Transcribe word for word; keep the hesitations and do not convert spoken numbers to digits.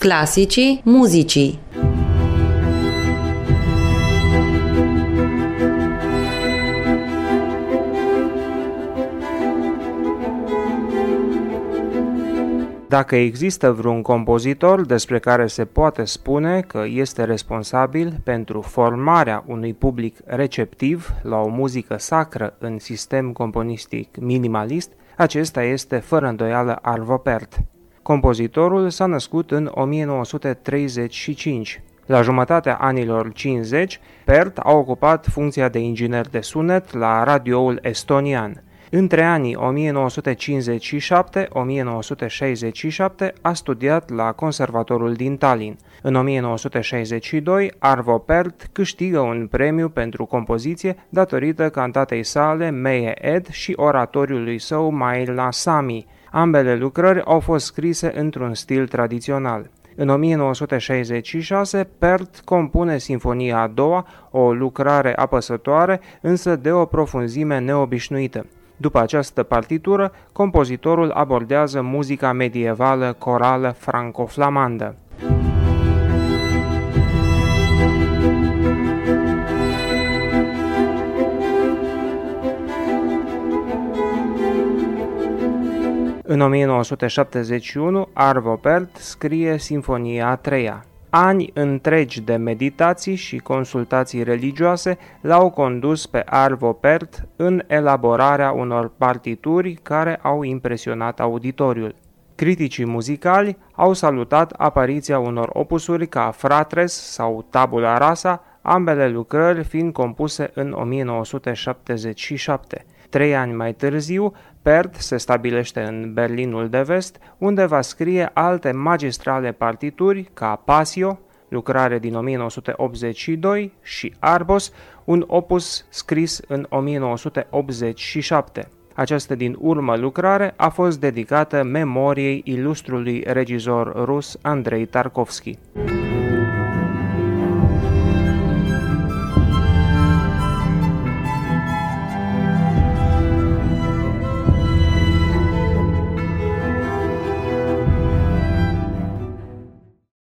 Clasicii muzicii. Dacă există vreun compozitor despre care se poate spune că este responsabil pentru formarea unui public receptiv la o muzică sacră în sistem componistic minimalist, acesta este fără îndoială Arvo Pärt. Compozitorul s-a născut în o mie nouă sute treizeci și cinci. La jumătatea anilor cincizeci, Pärt a ocupat funcția de inginer de sunet la radioul estonian. Între anii o mie nouă sute cincizeci și șapte - o mie nouă sute șaizeci și șapte a studiat la Conservatorul din Tallinn. În o mie nouă sute șaizeci și doi, Arvo Pärt câștigă un premiu pentru compoziție datorită cantatei sale Meie Ed și oratoriului său Maila Sami. Ambele lucrări au fost scrise într-un stil tradițional. În o mie nouă sute șaizeci și șase, Pärt compune Sinfonia a doua, o lucrare apăsătoare, însă de o profunzime neobișnuită. După această partitură, compozitorul abordează muzica medievală corală franco-flamandă. În o mie nouă sute șaptezeci și unu, Arvo Pärt scrie Sinfonia a treia. Ani întregi de meditații și consultații religioase l-au condus pe Arvo Pärt în elaborarea unor partituri care au impresionat auditoriul. Criticii muzicali au salutat apariția unor opusuri ca Fratres sau Tabula Rasa, ambele lucrări fiind compuse în o mie nouă sute șaptezeci și șapte. Trei ani mai târziu, Pärt se stabilește în Berlinul de Vest, unde va scrie alte magistrale partituri ca Passio, lucrare din o mie nouă sute optzeci și doi, și Arbos, un opus scris în o mie nouă sute optzeci și șapte. Această din urmă lucrare a fost dedicată memoriei ilustrului regizor rus Andrei Tarkovski.